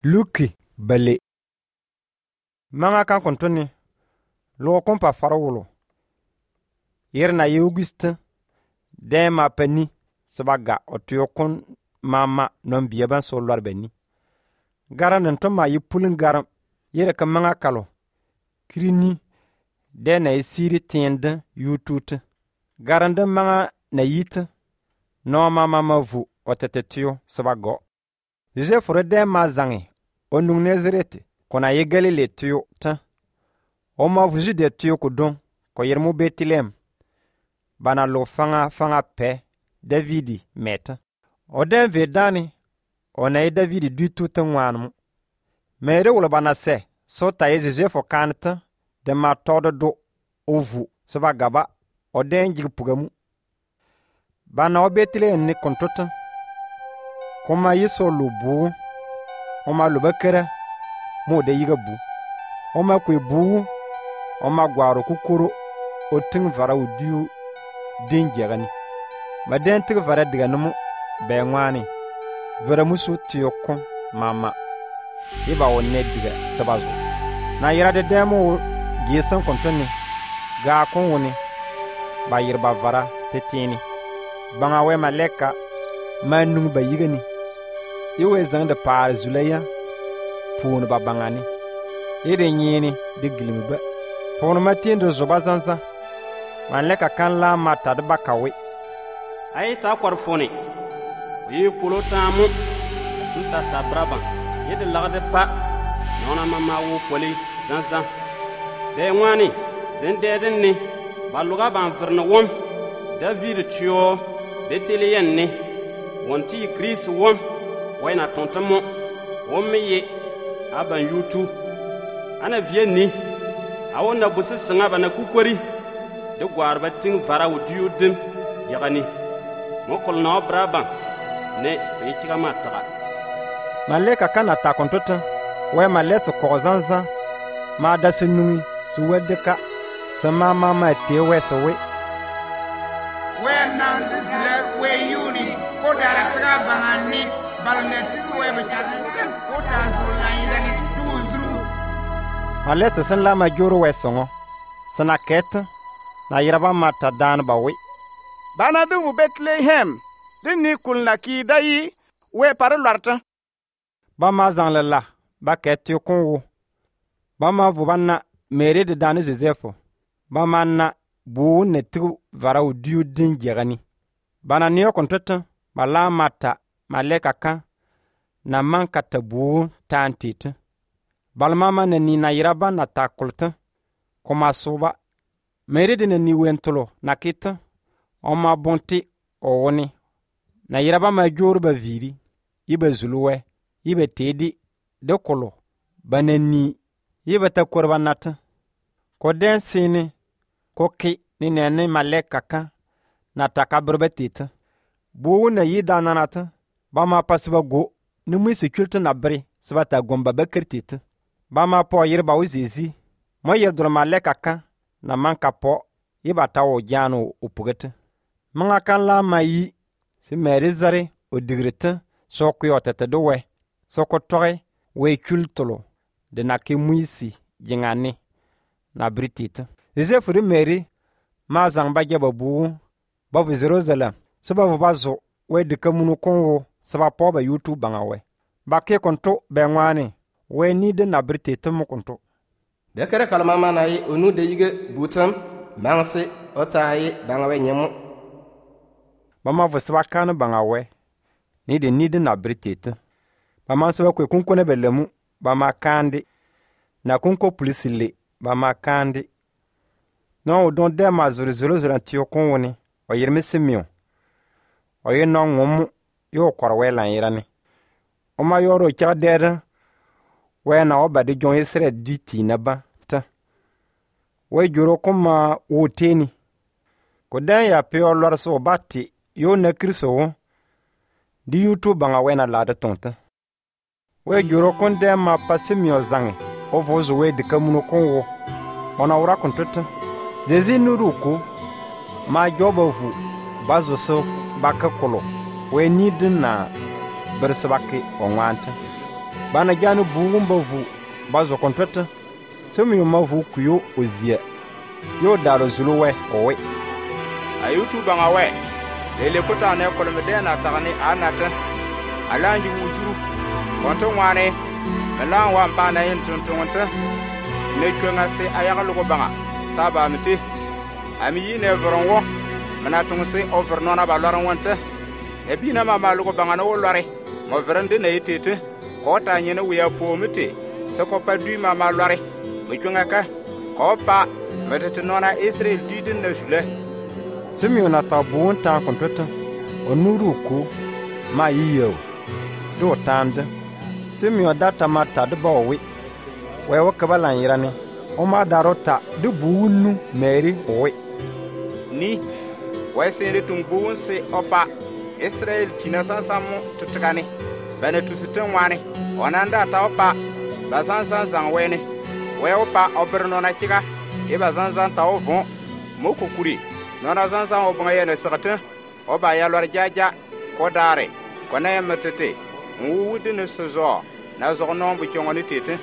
Luki bale. Manga kan kontoni. Lo kompa farawolo. Yerna Augustin. Dema peni. Sabaga otuyokon mama non biyaban solwar beni. Garan ntoma yipulin garam. Yere ka manga kalo. Krini. Dena esiri tiende yutut. Garan de manga na yit. No mama vu otetetio sabago. Je fure de mazangi. Onung nezerete. Kona ye Galile tuyo ta. Oma vuji de tuyo kudon. Ko yermu Betlem. Bana lo fanga pe. Davidi meta. Oden vedani. Ona ye Davidi du tout ngwanmu. Mere wala bana se. So ta ye je fo kanata. De ma todo do ovu. Soba gaba. Oden jigpugamu. Bana o Betlem ni kontota. Koma yeso lubu. Oma lubakera. Mo de yiga bu. Oma kwe bu. Oma gwaro kukuro. O ting vara u diu. Din jagani. Ma den tig vara diga numu. Bengwani. Vara musu tiyo kon. Mama. Iba o ne diga sabazo. Na yira de demo. Giesan kontoni. Ga kon wuni. Ba yirba vara. Tetini. Banga we maleka. Ma nung ba yigani. Iwe zang de paar zulaya. Poon ba bangani. Ede nyini de glimba. Fon matin de zoba zanza. Man leka kan la mata de bakawe. Ay ta kwarfoni. Yi pulo tamu. Tu sa ta braba. Yede lagde pa. Nona mama wo poli zanza. De wani zendeden ni. Baluga ban verna wom. David tio Betelian ni. Wonti Chris wom. Wayna tontamo. Wommeye aban yutu ana vienni awonna busi singa bana kukwari de gwarba ting vara wudiyu dim yagani mokol na braba ne yikiga mataka maleka kana ta kontota we maleso kozanza ma dasinui suwedeka sama mama te wesowe we nan disle we yuni ko dara traba ngani balnetis we bechazin ko tazul na yidani duzru malesa sen la majoro wesongo sana ket na yiraba mata dan bawe bana du Bethlehem dinni kulna ki dayi we par lorta ba ma zan la ba ket konwo ba ma vu banna mere de dan Joseph ba manna bu ne tu vara u diu din jegani bana niyo kontota bala mata maleka kan na manka tabu tantit balmama na ni na yiraba na takulta koma soba mere de ni wentolo na kita oma bonti o woni na yiraba ma jorba viri ibe zuluwe ibe tedi de kolo banani ibe ta korba nata ko den sini ko ki ni nene maleka kan na takabrobetita bu na yida nanata ba ma pasba go ni mu security na bre sabata gomba bakertit ba ma po yirba uzezi mo yedro maleka kan na manka po yiba tawo janu upugete manga kan la mayi si mere zare o digrete soko yotete do we soko tore we kultolo de na ke muisi jingani na britita Joseph de mere ma zangba jaba bu ba vu Jerusalem so ba vu bazo we de kamunu konwo saba po ba YouTube bangawe ba ke konto be ngwani we ni de na britita mu konto de kere kalma manai onu de yige butam mangse otaye bangawe nyemu ba ma vu saba kan bangawe ni de na britita ba ma so ko kunkone belemu ba ma kandi na kunko polisile ba ma kandi no don de ma zuru tio konwoni o yirme simio o ye no ngum yo korwe lan yirani o ma yoro kya dere we na obade jon yesre duty na ba ta we juro kuma woteni ko dan ya pe o lor so batti yo na kriso di YouTube banga we na lada tonta we juro kon de ma pasimio zange o vozo we de kamuno konwo ona ura kontota zezi nuruku ma jobovu bazo so baka kolo we nidin na bersabaki onwanta bana janu bugun ba vu ba zo kontrata sumi ma vu kuyo ozia yo daro zuluwe owe ayutu banga we lele kota ne kolmede na tagani anata alanji wuzuru konto wane melan wa bana yin tuntunta ne kwenga se ayaga go banga saba miti ami yine voronwo mana tungse over nona ba loran wonta e bina mama lugo banga no lore mo verande na yitete kota nyene wiya pomite se ko pa du mama lore mo kwenga ka ko pa metete nona Israel didin na jule Simeon atabuun ta kontrata onuru ku ma yiyo do tande Simeon data mata de bawi we wakabalan yirani o ma darota de buunu meri owe ni we sende tumbuun se opa Israel tina sansamu tutkani bana tusitan wani onanda ta opa basansan san wene we opa oberno na kika e bazanzan ta ovon mokukuri nona zanzan o banga yene sakata o ba ya lor jaja ko dare ko na yamatete wuudi ne sozo na zogno bu chongoni tete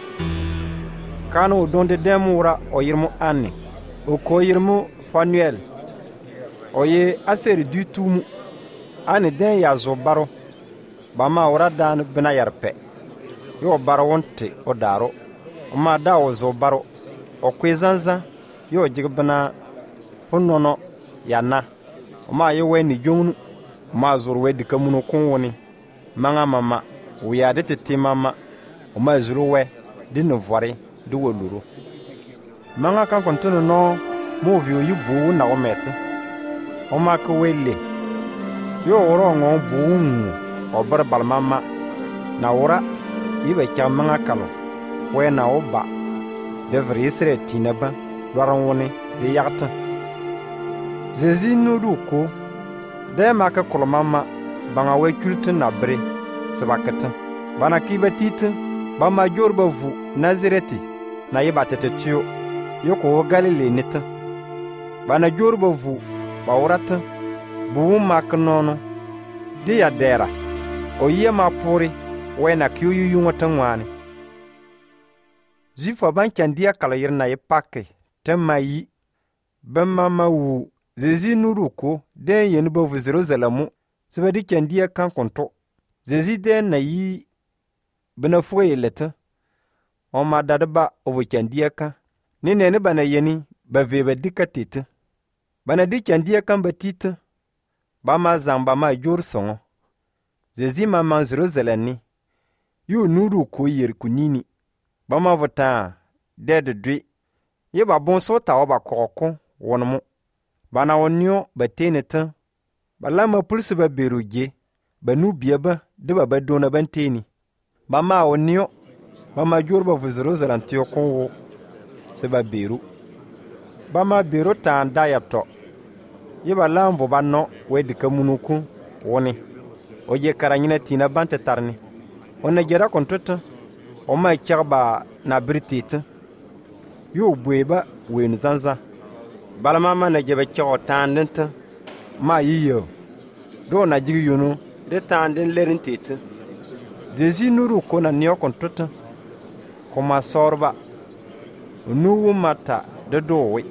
kanu donde demura o yirmu anni o ko yirmu Fanuel o ye aseri du tumu ani den ya zo baro bama ora dan bina yarpe yo baro wonte o daro o ma da o zo baro o kwezanza yo jigbana funnono yana o ma ye weni jongnu ma zuru wedi kamuno kunwoni manga mama wiya de tete mama o ma zuru we dinu vore du woluru manga kan kontono no mo vi oyi bu na o mete o ma ko wele yo oro ngo bu o bar bal mama na ora ibe cha manga kalo we na oba de vrisre tinaba loran woni de yakta zezi nuruko de maka kolmama banga we culte na bre sabakata bana kibatit ba major ba vu nazireti na yibatete tio yoko galile nita bana jorba vu ba urata bu maknono dia dera o yema pori wena kiyu yungota ngwane zifa bankandia kala yirna yepake temayi bamama wu zezi nuruko den yenu ba vu Jerusalemu sebedi kandia kan konto zezi den na yi bana fuye leta o ma dadaba o vu kandia kan ni nene bana yeni ba veba dikatete bana di kandia kan batite ba ma zamba ma jor songo zezi mama Jerusalem yu nuru ko yer kunini ba ma vota de dwe ye ba bon sota o ba kokko wonmo bana wonyo bateneta bala ma pulse ba beruge banu biaba de ba dona banteni ba ma wonyo ba ma jor ba vu Jerusalem tiyo konwo se ba beru ba ma beru ta ndayato yiba lamvo banno wedi kamunuku woni oje karanyina tina bante tarni ona jera kontota o ma kyarba na britite yo bueba wen zanza bala mama na jebe kyo tandenta ma yiyo do na jigi yuno de tanden lerintite jezi nuru ko na niyo kontota koma sorba nuwu mata de dowe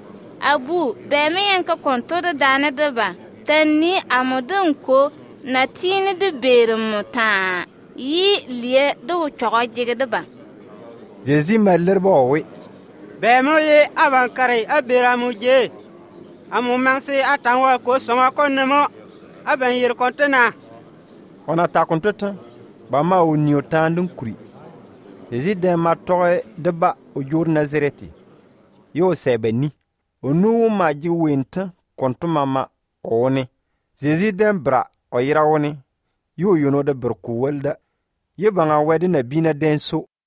abu beme yanka konto da dane da ba tanni amudun ko na tini da berin muta yi liye da wucogo jige da ba jezi maller bowe beme ye abankare abera muje amu manse atanwa ko soma ko nemo aban yir kontena ona ta kontota ba ma uniyo tandun kuri jezi de ma toy de ba o jur nazareti yo sebeni onu ma ji winta kontu mama oni zizi den bra o yira woni yo yono da berku walda ye banga wedi na bina denso